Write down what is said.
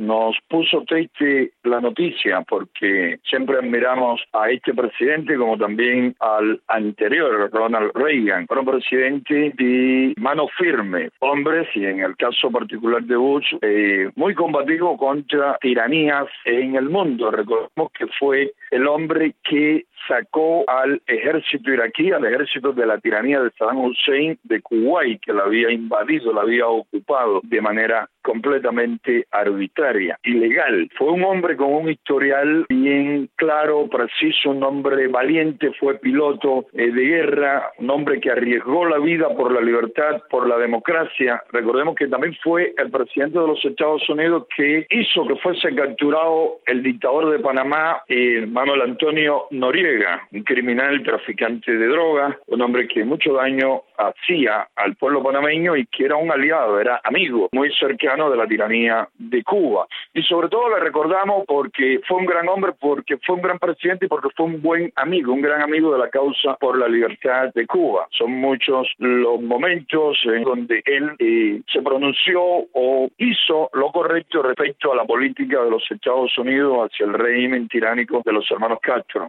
Nos puso triste la noticia porque siempre admiramos a este presidente como también al anterior, Ronald Reagan. Fueron presidentes de mano firme, hombres, y en el caso particular de Bush, muy combativo contra tiranías en el mundo. Recordemos que fue el hombre que sacó al ejército iraquí, al ejército de la tiranía de Saddam Hussein de Kuwait, que la había invadido, la había ocupado de manera completamente arbitraria, ilegal. Fue un hombre con un historial bien claro, preciso, un hombre valiente, fue piloto de guerra, un hombre que arriesgó la vida por la libertad, por la democracia. Recordemos que también fue el presidente de los Estados Unidos que hizo que fuese capturado el dictador de Panamá, Manuel Antonio Noriega, un criminal traficante de drogas, un hombre que mucho daño hacía al pueblo panameño y que era un aliado, era amigo muy cercano de la tiranía de Cuba. Y sobre todo le recordamos porque fue un gran hombre, porque fue un gran presidente y porque fue un buen amigo, un gran amigo de la causa por la libertad de Cuba. Son muchos los momentos en donde él se pronunció o hizo lo correcto respecto a la política de los Estados Unidos hacia el régimen tiránico de los hermanos Castro.